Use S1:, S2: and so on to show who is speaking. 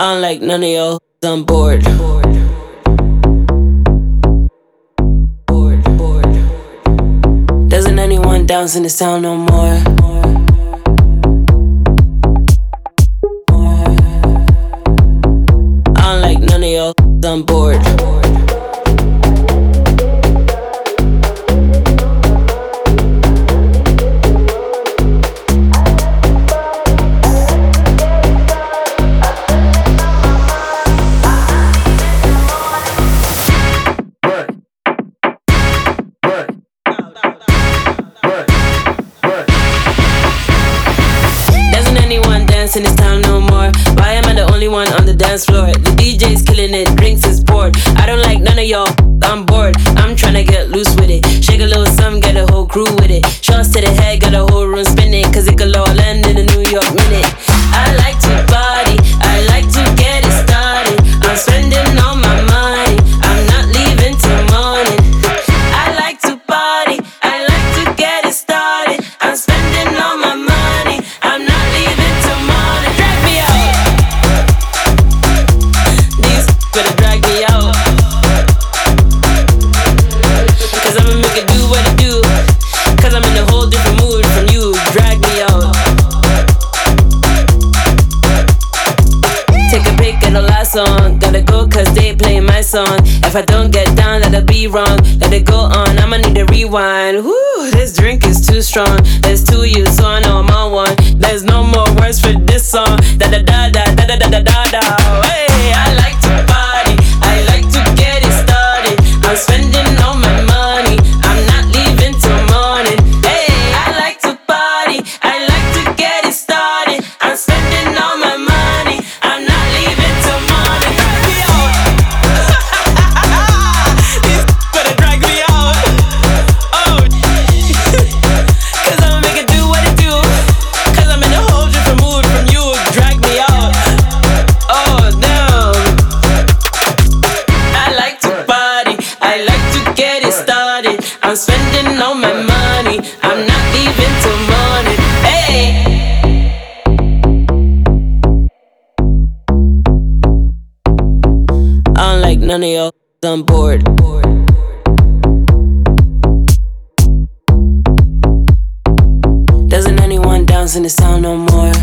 S1: I don't like none of y'all. I'm bored. Doesn't anyone dance in this town no more? I don't like none of y'all. I'm bored. In this town no more. Why am I the only one on the dance floor? The DJ's killing it, drinks is poured. I don't like none of y'all, I'm bored. I'm tryna get loose with it. Shake a little something, get a whole crew with it. Shots to the head, got a whole room spinning. Cause it could all end in a New York minute. I like to party, I like to get it started. I'm spending all my money, I'm not leaving till morning. I like to party, I like to get it started. I'm spending all my money, I'm not leaving. Better drag me out, cause I'ma make it do what it do. Cause I'm in a whole different mood from you. Drag me out. Take a pic at the last song. Gotta go cause they play my song. If I don't get down, that'll be wrong. Let it go on, I'ma need to rewind. Woo, this drink is too strong. There's two you, so I know I'm on one. There's no more words for this song. Da da da da da da da da da. Hey, I like to party, I like to get it started. I'm spending all my money, I'm not leaving till morning. Hey, I like to party, I like to get it started. I'm spending all my money, I'm not leaving till morning. Drag me out. These better drag me out. Oh, cause I'ma make it do what it do. Cause I'm in a whole different mood from you. Drag me out. Oh no. I like to party, I like to get it started. I'm spending all my money, I'm not leaving till morning. Hey. I don't like none of y'all. I'm bored. Doesn't anyone dance in this town no more?